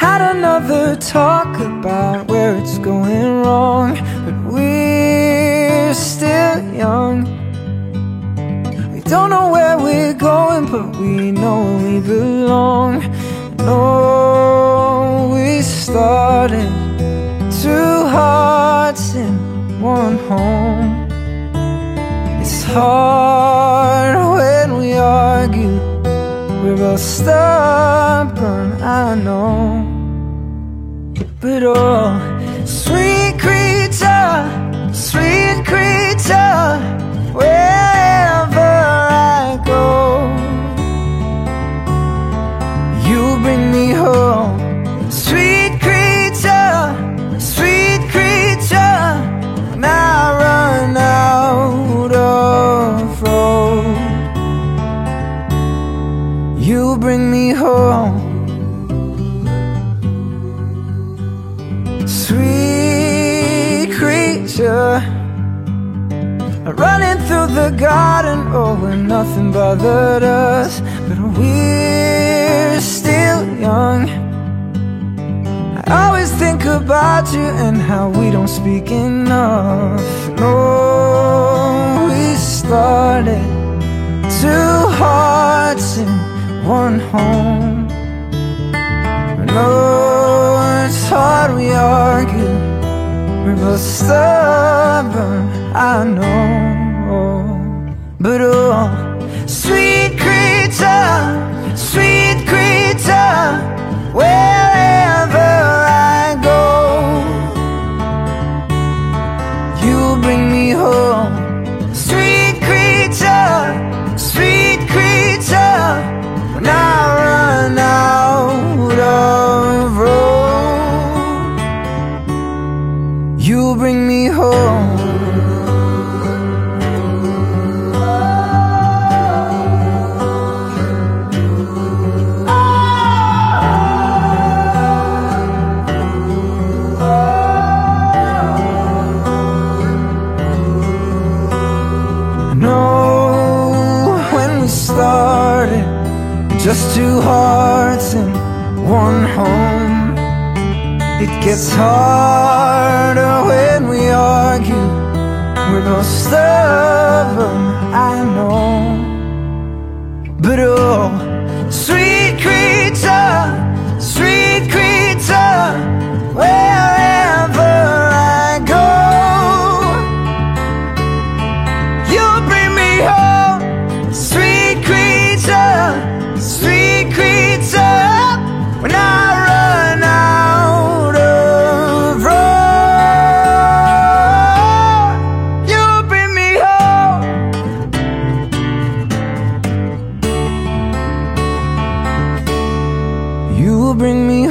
had another talk about where it's going wrong, but we're still young. We don't know where we're going, but we know we belong. No, we started two hearts in one home. It's hard when we argue, we're both stubborn, I know. But oh, sweet creature, wherever I go, you bring me home. Sweet creature, when I run out of road, you bring me home. Sweet creature, running through the garden, oh, where nothing bothered us, but we're still young. I always think about you and how we don't speak enough. No, we started two hearts in one home. No, it's hard we argue, we're both stubborn, I know. But oh, sweet creature, wherever I go, you bring me home. Sweet creature, when I run out of road, you bring me home. Started just two hearts in one home. It gets harder when we argue, we're both stubborn, I know. But oh, sweet creature, wherever I go, you bring me home. Sweet creature, when I run out of road, you bring me home. You bring me